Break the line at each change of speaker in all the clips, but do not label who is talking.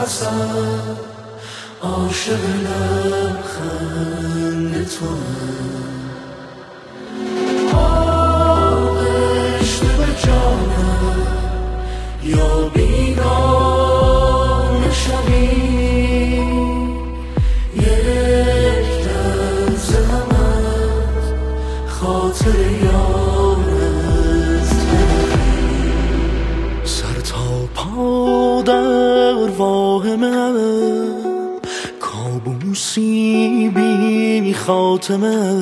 نفسم عاشق لبخند توام. آغشته به جانم یا بیگانه شوی، یک لحظه هم از خاطر یارت نبری. سر تا پا در واهمه، کابوسی بی خاتمه،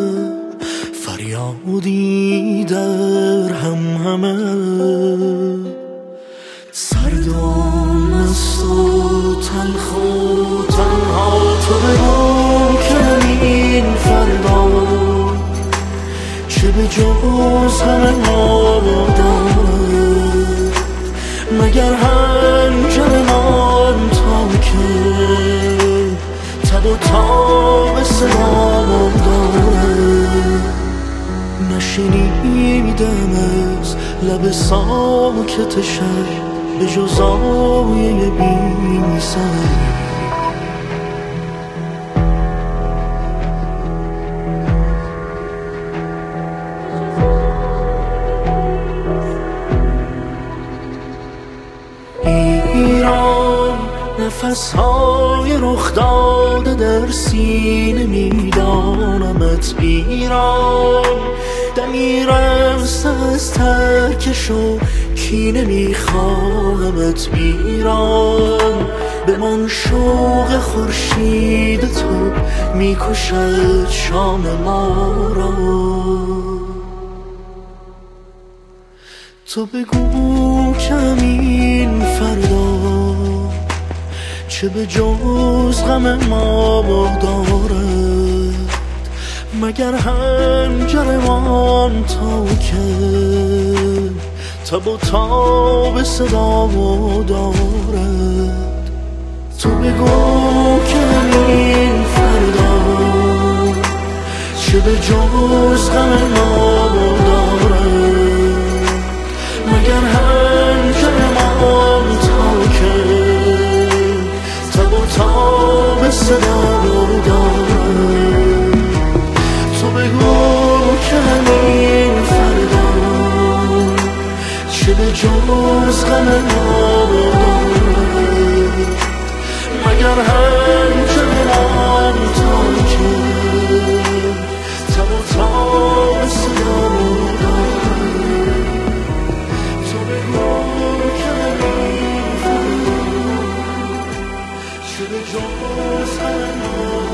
فریادی در همهمه. سرد و مست و تلخ و تنها تو بگو که این فردا چه به جز همه ما دارد، مگر هنجرمان تا که تب و تاب صدا دارد. نشنیدم از لب ساکت شب به جز آیه بی سر. ایران نفسهای رخ داده در سینه میدانمت. ایران دمی رفته از ترکش و کینه میخواهمت. ایران بمان شوق خورشید تو میکشد شام ما را. تو بگو کمین فردا چه به جز غم ما دارد، مگر هنجرمان تا که تب و تاب صدا دارد. تو بگو کمین فردا چه به جز غم ما دارد، مگر هنجرمان تا که تب و تاب صدا دارد. تو بگو که همین فردا چه به جز غم ما دارد، مگر هنجرمان تا که تب و تاب صدا دارد. تو بگو که همین فردا چه به جز غم ما